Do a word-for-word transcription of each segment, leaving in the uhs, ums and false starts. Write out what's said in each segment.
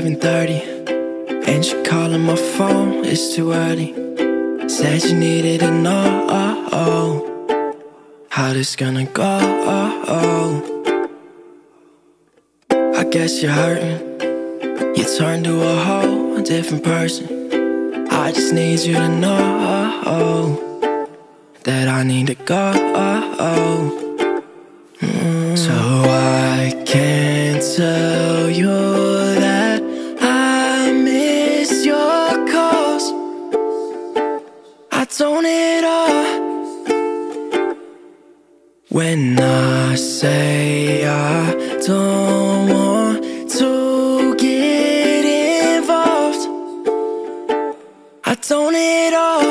eleven thirty, and you calling my phone, it's too early. Said you needed to know how this gonna go. I guess you're hurting. You turned to a whole different person. I just need you to know that I need to go. mm. So I can't tell you that I miss your calls. I don't at all. When I say I don't want to get involved, I don't at all.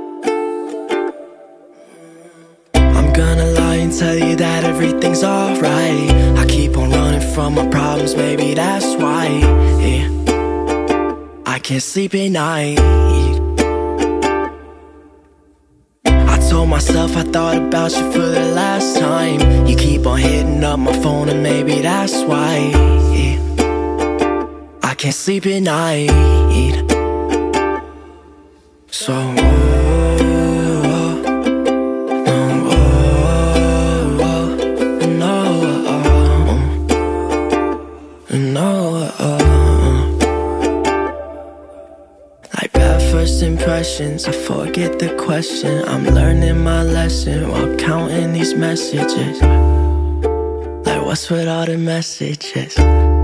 I'm gonna lie and tell you that everything's alright. I keep on running from my problems, maybe that's why, yeah. I can't sleep at night. I told myself I thought about you for the last time. You keep on hitting up my phone and maybe that's why, yeah. I can't sleep at night. So first impressions, I forget the question. I'm learning my lesson while counting these messages. Like what's with all the messages?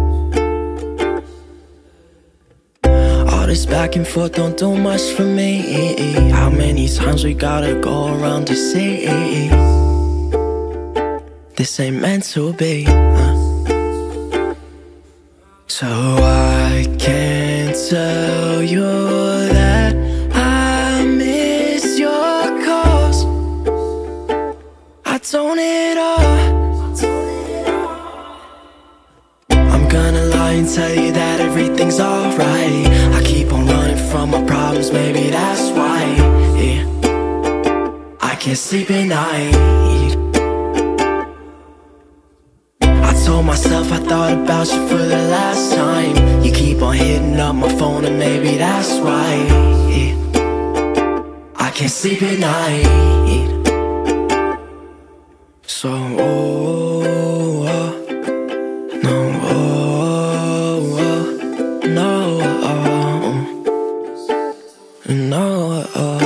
All this back and forth don't do much for me. How many times we gotta go around to see this ain't meant to be, huh? So I can't tell you that I miss your calls. I don't at all. I'm gonna lie and tell you that everything's alright. I keep on running from my problems, maybe that's why, yeah. I can't sleep at night. I told myself I thought about you for the last time. You keep on hitting up my phone and maybe that's why, yeah. I can't sleep at night. So oh, oh, no, oh, oh, no, oh, no, oh.